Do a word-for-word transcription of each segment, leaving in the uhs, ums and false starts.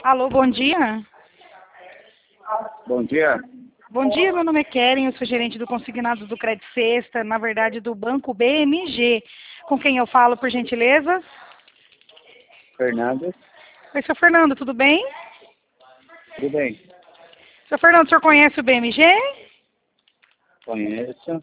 Alô, bom dia. Bom dia. Bom dia, meu nome é Keren, eu sou gerente do consignado do Credit Sexta, na verdade do Banco B M G. Com quem eu falo, por gentileza? Fernando. Oi, seu Fernando, tudo bem? Tudo bem? Seu Fernando, o senhor conhece o B M G? Conheço.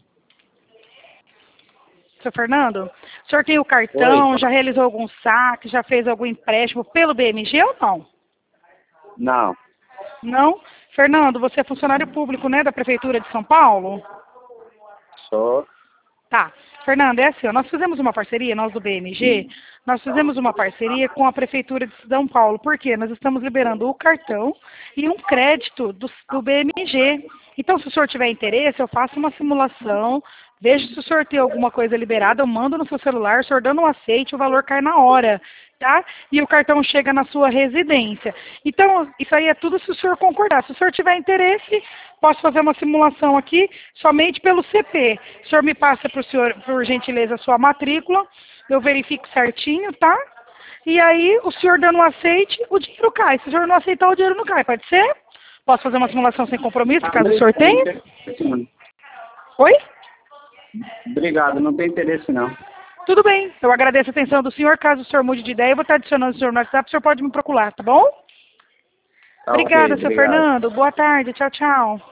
Seu Fernando, o senhor tem o cartão, Oi. já realizou algum saque, já fez algum empréstimo pelo B M G ou não? Não. Não? Fernando, você é funcionário público, né, da Prefeitura de São Paulo? Sou. Tá. Fernando, é assim, ó, nós fizemos uma parceria, nós do B M G, nós fizemos uma parceria com a Prefeitura de São Paulo. Por quê? Nós estamos liberando o cartão e um crédito do, do B M G. Então, se o senhor tiver interesse, eu faço uma simulação, vejo se o senhor tem alguma coisa liberada, eu mando no seu celular, o senhor dando um aceite, o valor cai na hora, tá? E o cartão chega na sua residência. Então, isso aí é tudo se o senhor concordar. Se o senhor tiver interesse, posso fazer uma simulação aqui somente pelo C P. O senhor me passa para o senhor, por gentileza, a sua matrícula, eu verifico certinho, tá? E aí, o senhor dando um aceite, o dinheiro cai. Se o senhor não aceitar, o dinheiro não cai, pode ser? Posso fazer uma simulação sem compromisso, caso o senhor tenha? Oi? Obrigado, não tem interesse não. Tudo bem, eu agradeço a atenção do senhor. Caso o senhor mude de ideia, eu vou estar adicionando o senhor no WhatsApp, o senhor pode me procurar, tá bom? Tá ok, Obrigada, seu obrigado. Fernando. Boa tarde, tchau, tchau.